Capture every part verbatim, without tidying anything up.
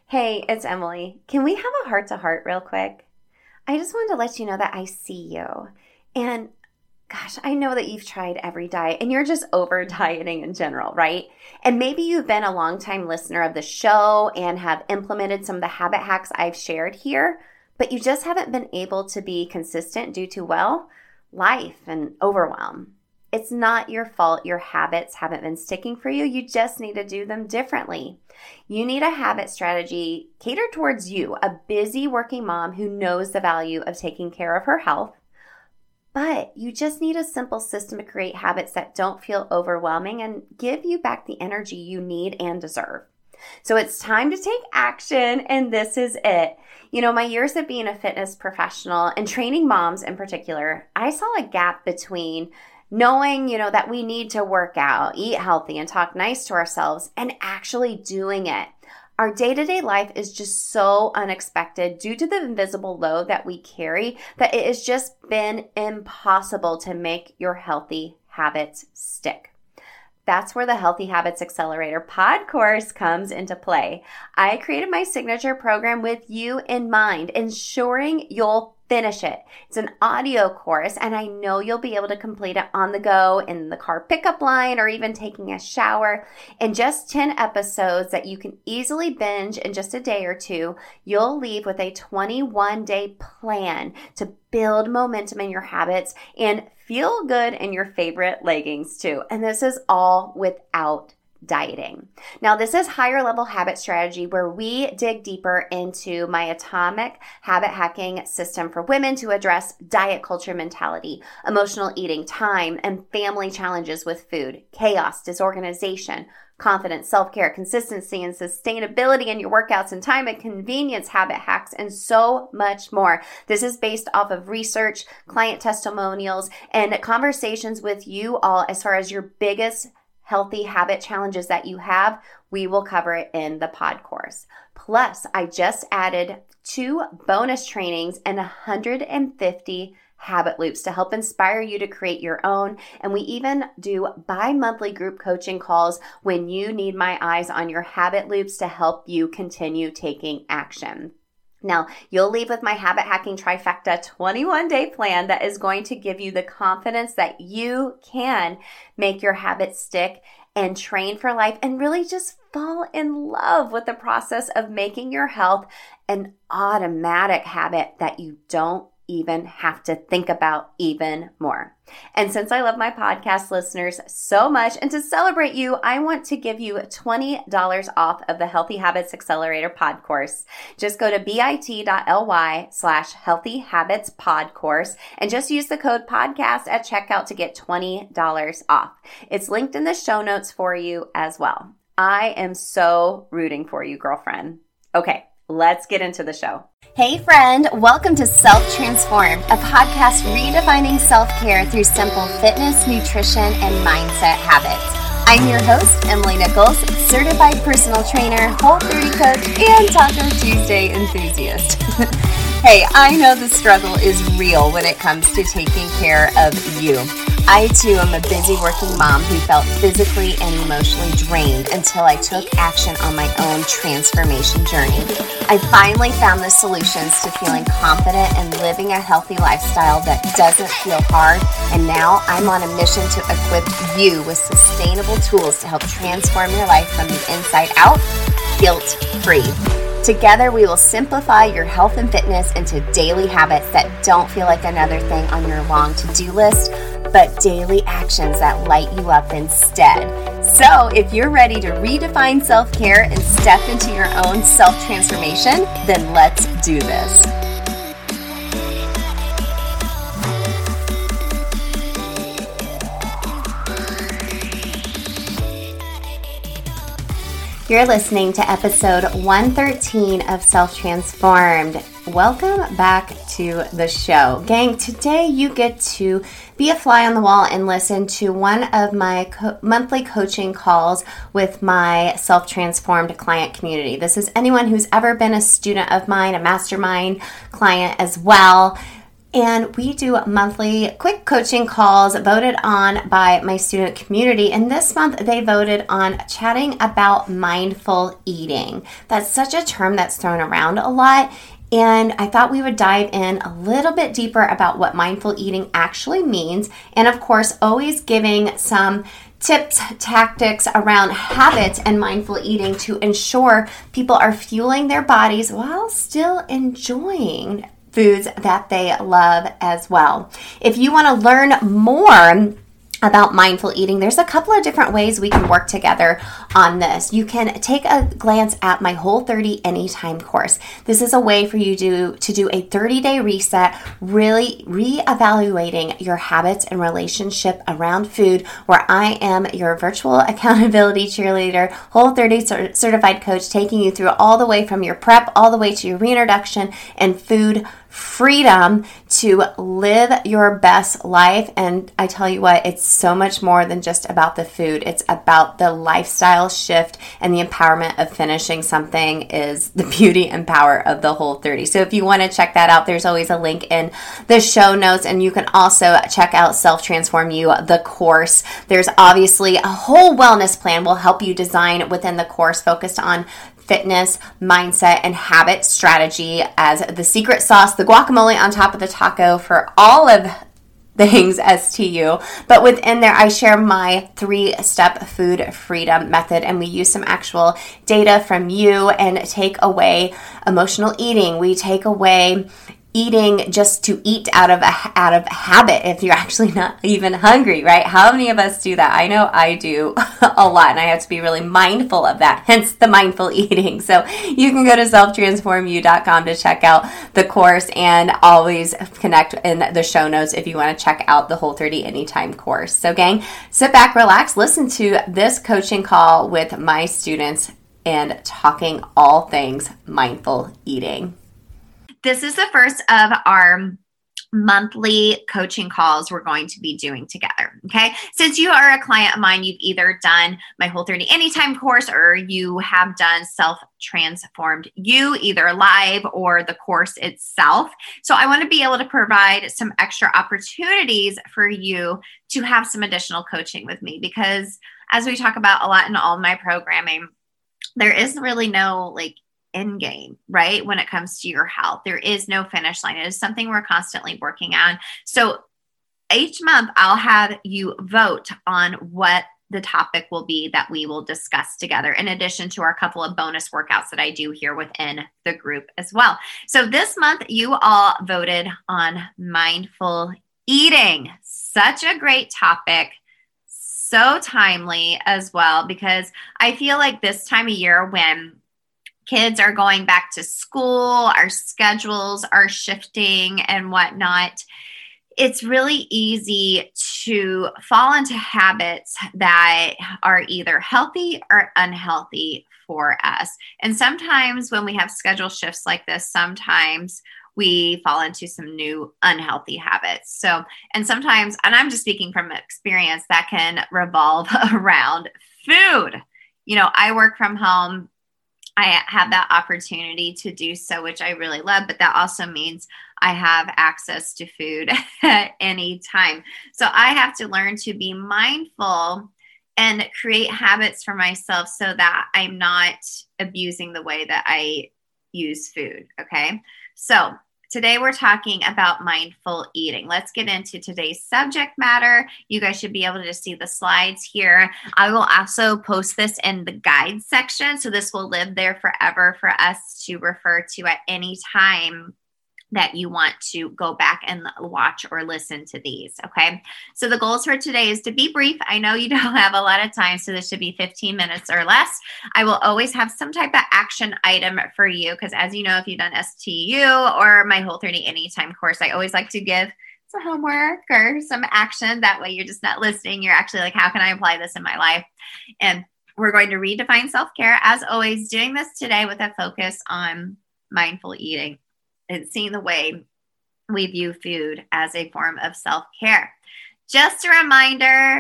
Hey, it's Emily. Can we have a heart-to-heart real quick? I just wanted to let you know that I see you. And gosh, I know that you've tried every diet and you're just over dieting in general, right? And maybe you've been a longtime listener of the show and have implemented some of the habit hacks I've shared here, but you just haven't been able to be consistent due to, well, life and overwhelm. It's not your fault your habits haven't been sticking for you. You just need to do them differently. You need a habit strategy catered towards you, a busy working mom who knows the value of taking care of her health. But you just need a simple system to create habits that don't feel overwhelming and give you back the energy you need and deserve. So it's time to take action, and this is it. You know, my years of being a fitness professional and training moms in particular, I saw a gap between knowing, you know, that we need to work out, eat healthy, and talk nice to ourselves, and actually doing it. Our day-to-day life is just so unexpected due to the invisible load that we carry that it has just been impossible to make your healthy habits stick. That's where the Healthy Habits Accelerator pod course comes into play. I created my signature program with you in mind, ensuring you'll finish it. It's an audio course, and I know you'll be able to complete it on the go, in the car pickup line, or even taking a shower. In just ten episodes that you can easily binge in just a day or two, you'll leave with a twenty-one day plan to build momentum in your habits and feel good in your favorite leggings too. And this is all without dieting. Now, this is higher level habit strategy where we dig deeper into my atomic habit hacking system for women to address diet culture mentality, emotional eating, time, and family challenges with food, chaos, disorganization, confidence, self-care, consistency, and sustainability in your workouts, and time and convenience habit hacks, and so much more. This is based off of research, client testimonials, and conversations with you all as far as your biggest healthy habit challenges that you have. We will cover it in the pod course. Plus, I just added two bonus trainings and one hundred fifty habit loops to help inspire you to create your own. And we even do bi-monthly group coaching calls when you need my eyes on your habit loops to help you continue taking action. Now, you'll leave with my habit hacking trifecta twenty-one day plan that is going to give you the confidence that you can make your habits stick and train for life and really just fall in love with the process of making your health an automatic habit that you don't even have to think about even more. And since I love my podcast listeners so much, and to celebrate you, I want to give you twenty dollars off of the Healthy Habits Accelerator pod course. Just go to bit.ly slash healthy habits pod course and just use the code podcast at checkout to get twenty dollars off. It's linked in the show notes for you as well. I am so rooting for you, girlfriend. Okay, let's get into the show. Hey friend, welcome to Self-Transformed, a podcast redefining self-care through simple fitness, nutrition, and mindset habits. I'm your host, Emily Nichols, certified personal trainer, Whole thirty coach, and Taco Tuesday enthusiast. Hey, I know the struggle is real when it comes to taking care of you. I too am a busy working mom who felt physically and emotionally drained until I took action on my own transformation journey. I finally found the solutions to feeling confident and living a healthy lifestyle that doesn't feel hard, and now I'm on a mission to equip you with sustainable tools to help transform your life from the inside out, guilt-free. Together, we will simplify your health and fitness into daily habits that don't feel like another thing on your long to-do list, but daily actions that light you up instead. So if you're ready to redefine self-care and step into your own self-transformation, then let's do this. You're listening to episode one thirteen of Self-Transformed. Welcome back to the show. Gang, today you get to be a fly on the wall and listen to one of my co- monthly coaching calls with my Self-Transformed client community. This is anyone who's ever been a student of mine, a mastermind client as well. And we do monthly quick coaching calls voted on by my student community. And this month they voted on chatting about mindful eating. That's such a term that's thrown around a lot. And I thought we would dive in a little bit deeper about what mindful eating actually means. And of course, always giving some tips, tactics around habits and mindful eating to ensure people are fueling their bodies while still enjoying foods that they love as well. If you want to learn more about mindful eating, there's a couple of different ways we can work together on this. You can take a glance at my Whole thirty Anytime course. This is a way for you to, to do a thirty-day reset, really reevaluating your habits and relationship around food, where I am your virtual accountability cheerleader, Whole thirty certified coach, taking you through all the way from your prep all the way to your reintroduction and food freedom to live your best life. And I tell you what, it's so much more than just about the food. It's about the lifestyle shift, and the empowerment of finishing something is the beauty and power of the Whole thirty. So if you want to check that out, there's always a link in the show notes, and you can also check out Self Transform You, the course. There's obviously a whole wellness plan will help you design within the course focused on fitness, mindset, and habit strategy as the secret sauce, the guacamole on top of the taco for all of things S T U. But within there, I share my three-step food freedom method, and we use some actual data from you and take away emotional eating. We take away eating just to eat out of a, out of habit if you're actually not even hungry, right? How many of us do that? I know I do a lot, and I have to be really mindful of that, hence the mindful eating. So you can go to self transform you dot com to check out the course, and always connect in the show notes if you want to check out the Whole thirty Anytime course. So gang, sit back, relax, listen to this coaching call with my students and talking all things mindful eating. This is the first of our monthly coaching calls we're going to be doing together, okay? Since you are a client of mine, you've either done my Whole thirty Anytime course, or you have done Self Transformed You, either live or the course itself. So I want to be able to provide some extra opportunities for you to have some additional coaching with me, because as we talk about a lot in all of my programming, there is really no like end game, right? When it comes to your health, there is no finish line. It is something we're constantly working on. So each month I'll have you vote on what the topic will be that we will discuss together, in addition to our couple of bonus workouts that I do here within the group as well. So this month you all voted on mindful eating. Such a great topic. So timely as well, because I feel like this time of year when kids are going back to school, our schedules are shifting and whatnot, it's really easy to fall into habits that are either healthy or unhealthy for us. And sometimes when we have schedule shifts like this, sometimes we fall into some new unhealthy habits. So, and sometimes, and I'm just speaking from experience, that can revolve around food. You know, I work from home. I have that opportunity to do so, which I really love, but that also means I have access to food at any time. So I have to learn to be mindful and create habits for myself so that I'm not abusing the way that I use food. Okay. So today we're talking about mindful eating. Let's get into today's subject matter. You guys should be able to see the slides here. I will also post this in the guide section, so this will live there forever for us to refer to at any time that you want to go back and watch or listen to these, okay? So the goals for today is to be brief. I know you don't have a lot of time, so this should be fifteen minutes or less. I will always have some type of action item for you, because as you know, if you've done S T U or my Whole thirty Anytime course, I always like to give some homework or some action. That way you're just not listening. You're actually like, how can I apply this in my life? And we're going to redefine self-care, as always, doing this today with a focus on mindful eating and seeing the way we view food as a form of self-care. Just a reminder, I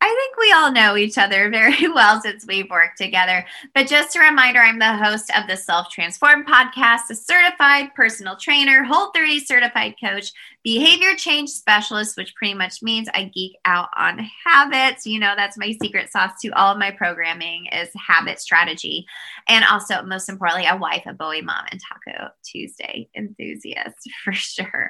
I think we all know each other very well since we've worked together. But just a reminder, I'm the host of the Self Transform podcast, a certified personal trainer, Whole thirty certified coach, behavior change specialist, which pretty much means I geek out on habits. You know, that's my secret sauce to all of my programming is habit strategy. And also, most importantly, a wife, a Bowie mom, and Taco Tuesday enthusiast for sure.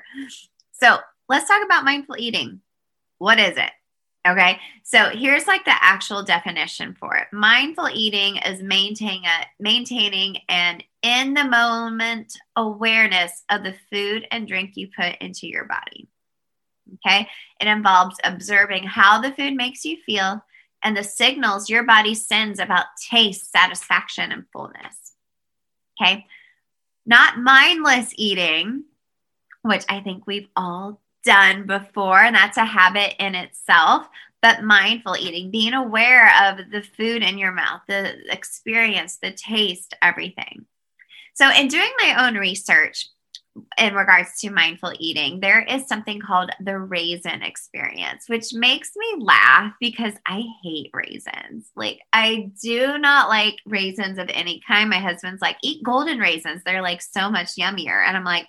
So let's talk about mindful eating. What is it? Okay, so here's like the actual definition for it. Mindful eating is maintaining a, maintaining an in the moment awareness of the food and drink you put into your body. Okay, it involves observing how the food makes you feel and the signals your body sends about taste, satisfaction, and fullness. Okay, not mindless eating, which I think we've all done before, and that's a habit in itself, but mindful eating, being aware of the food in your mouth, the experience, the taste, everything. So in doing my own research in regards to mindful eating, there is something called the raisin experience, which makes me laugh because I hate raisins. Like, I do not like raisins of any kind. My husband's like, eat golden raisins. They're like so much yummier. And I'm like,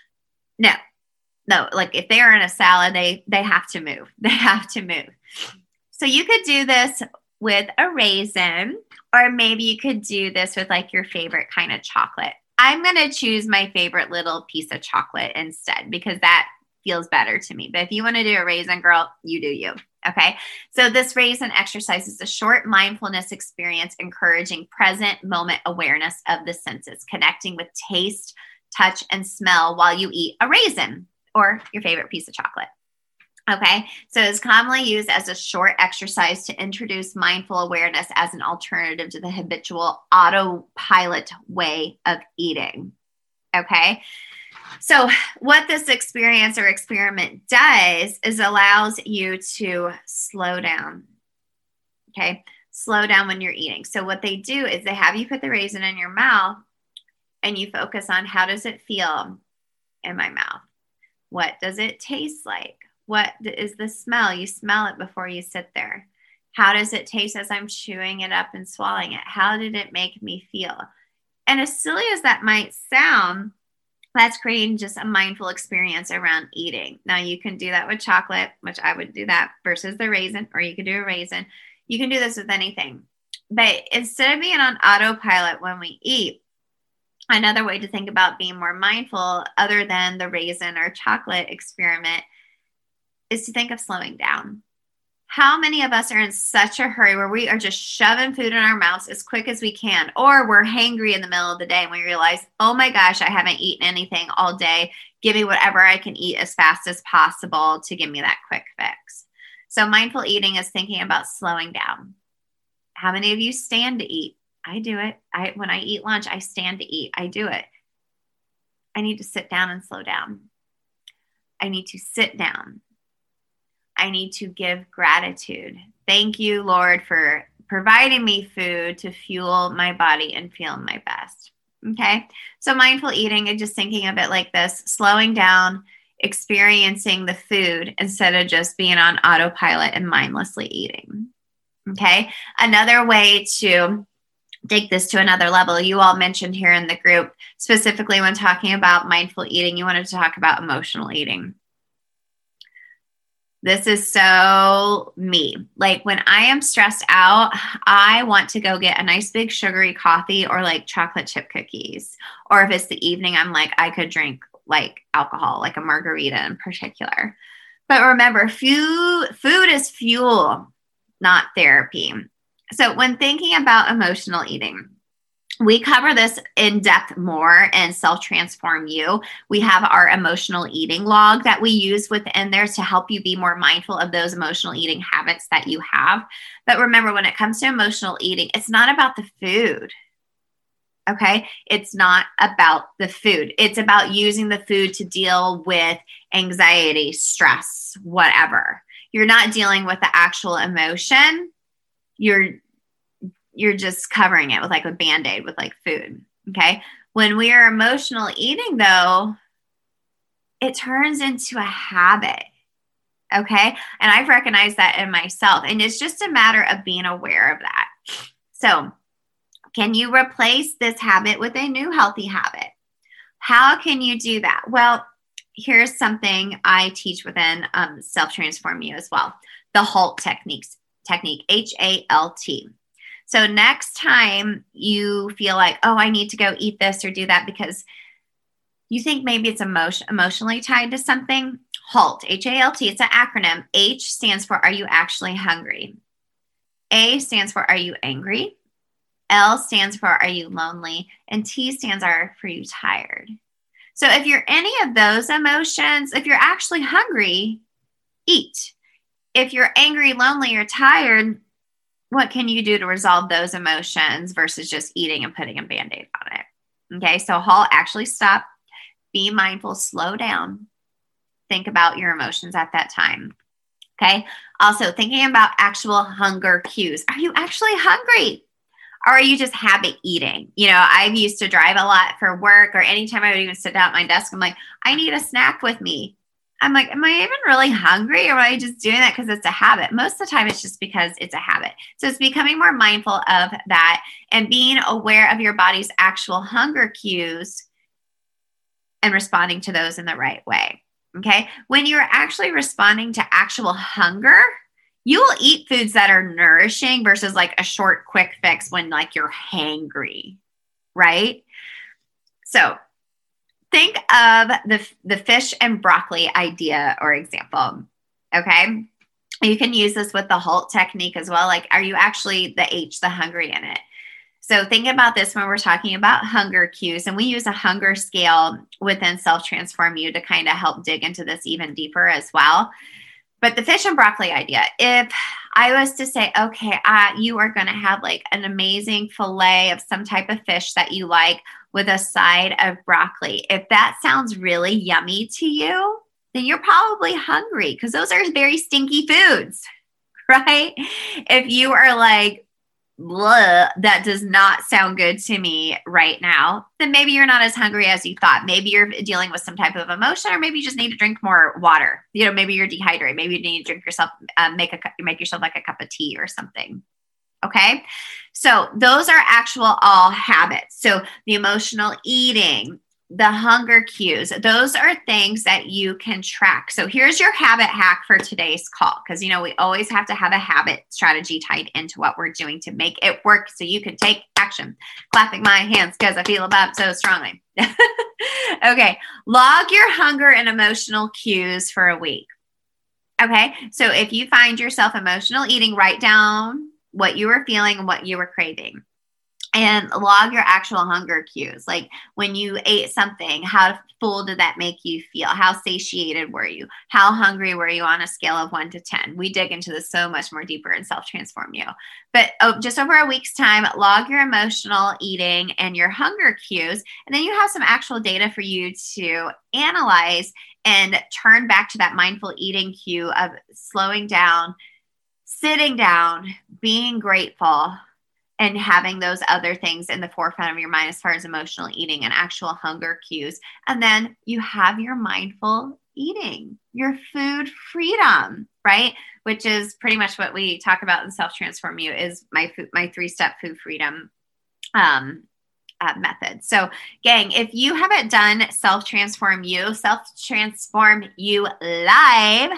no. No, like if they are in a salad, they they have to move. They have to move. So you could do this with a raisin, or maybe you could do this with like your favorite kind of chocolate. I'm going to choose my favorite little piece of chocolate instead because that feels better to me. But if you want to do a raisin, girl, you do you. Okay. So this raisin exercise is a short mindfulness experience encouraging present moment awareness of the senses, connecting with taste, touch, and smell while you eat a raisin or your favorite piece of chocolate. Okay, so it's commonly used as a short exercise to introduce mindful awareness as an alternative to the habitual autopilot way of eating. Okay, so what this experience or experiment does is allows you to slow down. Okay, slow down when you're eating. So what they do is they have you put the raisin in your mouth and you focus on how does it feel in my mouth? What does it taste like? What is the smell? You smell it before you sit there. How does it taste as I'm chewing it up and swallowing it? How did it make me feel? And as silly as that might sound, that's creating just a mindful experience around eating. Now you can do that with chocolate, which I would do that versus the raisin, or you could do a raisin. You can do this with anything. But instead of being on autopilot when we eat, another way to think about being more mindful, other than the raisin or chocolate experiment, is to think of slowing down. How many of us are in such a hurry where we are just shoving food in our mouths as quick as we can, or we're hangry in the middle of the day and we realize, oh my gosh, I haven't eaten anything all day. Give me whatever I can eat as fast as possible to give me that quick fix. So mindful eating is thinking about slowing down. How many of you stand to eat? I do it. I when I eat lunch, I stand to eat. I do it. I need to sit down and slow down. I need to sit down. I need to give gratitude. Thank you, Lord, for providing me food to fuel my body and feel my best. Okay. So mindful eating and just thinking of it like this, slowing down, experiencing the food instead of just being on autopilot and mindlessly eating. Okay. Another way to take this to another level, you all mentioned here in the group, specifically when talking about mindful eating, you wanted to talk about emotional eating. This is so me. Like when I am stressed out, I want to go get a nice big sugary coffee or like chocolate chip cookies. Or if it's the evening, I'm like, I could drink like alcohol, like a margarita in particular. But remember, food, food is fuel, not therapy. So when thinking about emotional eating, we cover this in depth more in Self Transform You. We have our emotional eating log that we use within there to help you be more mindful of those emotional eating habits that you have. But remember, when it comes to emotional eating, it's not about the food. Okay? It's not about the food. It's about using the food to deal with anxiety, stress, whatever. You're not dealing with the actual emotion. You're you're just covering it with like a Band-Aid with like food. Okay. When we are emotional eating though, it turns into a habit. Okay. And I've recognized that in myself. And it's just a matter of being aware of that. So, can you replace this habit with a new healthy habit? How can you do that? Well, here's something I teach within um, Self Transform You as well. The HALT techniques, technique, H A L T. So next time you feel like, oh, I need to go eat this or do that because you think maybe it's emotion, emotionally tied to something, HALT, H A L T, it's an acronym. H stands for, are you actually hungry? A stands for, are you angry? L stands for, are you lonely? And T stands are for, you tired? So if you're any of those emotions, if you're actually hungry, eat. If you're angry, lonely, or tired, what can you do to resolve those emotions versus just eating and putting a Band-Aid on it? Okay, so HALT, actually stop, be mindful, slow down, think about your emotions at that time. Okay, also thinking about actual hunger cues. Are you actually hungry? Or are you just habit eating? You know, I've used to drive a lot for work, or anytime I would even sit down at my desk, I'm like, I need a snack with me. I'm like, am I even really hungry, or am I just doing that because it's a habit? Most of the time, it's just because it's a habit. So it's becoming more mindful of that and being aware of your body's actual hunger cues and responding to those in the right way. Okay. When you're actually responding to actual hunger, you will eat foods that are nourishing versus like a short, quick fix when like you're hangry, right? So think of the, the fish and broccoli idea or example, okay? You can use this with the HALT technique as well. Like, are you actually the H, the hungry in it? So think about this when we're talking about hunger cues, and we use a hunger scale within Self Transform You to kind of help dig into this even deeper as well. But the fish and broccoli idea, if I was to say, okay, uh, you are going to have like an amazing fillet of some type of fish that you like with a side of broccoli. If that sounds really yummy to you, then you're probably hungry because those are very stinky foods, right? If you are like, blah, that does not sound good to me right now, then maybe you're not as hungry as you thought. Maybe you're dealing with some type of emotion, or maybe you just need to drink more water. You know, maybe you're dehydrated. Maybe you need to drink yourself, uh, make a make yourself like a cup of tea or something. Okay. So those are actual all habits. So the emotional eating, the hunger cues, those are things that you can track. So here's your habit hack for today's call. Because, you know, we always have to have a habit strategy tied into what we're doing to make it work so you can take action. Clapping my hands because I feel about it so strongly. Okay. Log your hunger and emotional cues for a week. Okay. So if you find yourself emotional eating, write down what you were feeling and what you were craving. And log your actual hunger cues. Like when you ate something, how full did that make you feel? How satiated were you? How hungry were you on a scale of one to ten? We dig into this so much more deeper in Self Transform You. But oh, just over a week's time, log your emotional eating and your hunger cues. And then you have some actual data for you to analyze and turn back to that mindful eating cue of slowing down, sitting down, being grateful, and having those other things in the forefront of your mind as far as emotional eating and actual hunger cues. And then you have your mindful eating, your food freedom, right? Which is pretty much what we talk about in Self Transform You, is my food, my three-step food freedom um, uh, method. So gang, if you haven't done Self Transform You, Self Transform You Live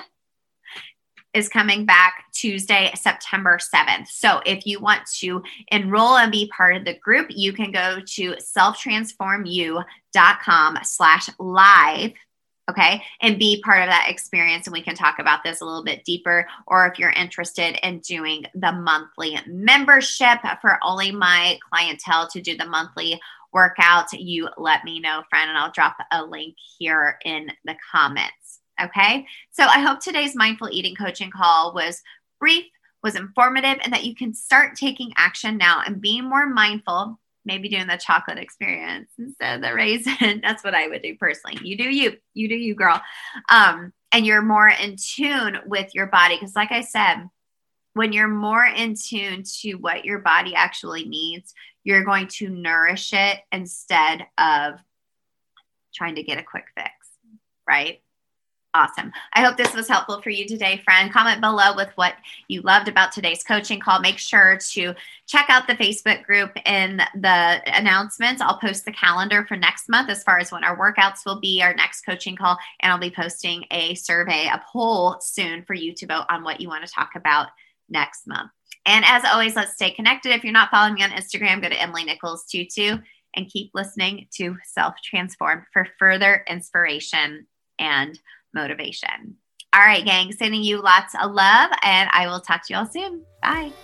is coming back Tuesday, September seventh. So if you want to enroll and be part of the group, you can go to selftransformyou.com slash live. Okay. And be part of that experience. And we can talk about this a little bit deeper. Or if you're interested in doing the monthly membership for only my clientele to do the monthly workout, you let me know, friend, and I'll drop a link here in the comments. Okay. So I hope today's mindful eating coaching call was brief, was informative, and that you can start taking action now and being more mindful, maybe doing the chocolate experience instead of the raisin. That's what I would do personally. You do you, you do you, girl. Um, and you're more in tune with your body. Because like I said, when you're more in tune to what your body actually needs, you're going to nourish it instead of trying to get a quick fix, right? Awesome. I hope this was helpful for you today, friend. Comment below with what you loved about today's coaching call. Make sure to check out the Facebook group in the announcements. I'll post the calendar for next month as far as when our workouts will be, our next coaching call, and I'll be posting a survey, a poll soon for you to vote on what you want to talk about next month. And as always, let's stay connected. If you're not following me on Instagram, go to Emily Nichols twenty-two and keep listening to Self Transform for further inspiration and motivation. All right, gang, sending you lots of love, and I will talk to you all soon. Bye.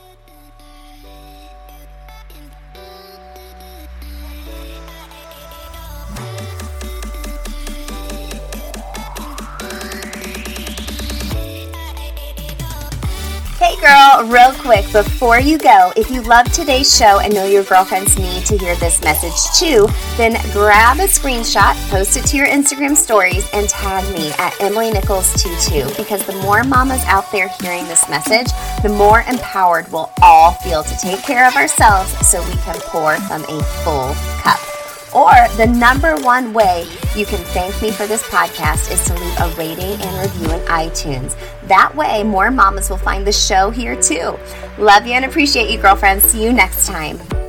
Hey girl, real quick, before you go, if you love today's show and know your girlfriends need to hear this message too, then grab a screenshot, post it to your Instagram stories, and tag me at Emily Nichols twenty-two, because the more mamas out there hearing this message, the more empowered we'll all feel to take care of ourselves so we can pour from a full cup. Or the number one way you can thank me for this podcast is to leave a rating and review in iTunes. That way, more mamas will find the show here too. Love you and appreciate you, girlfriends. See you next time.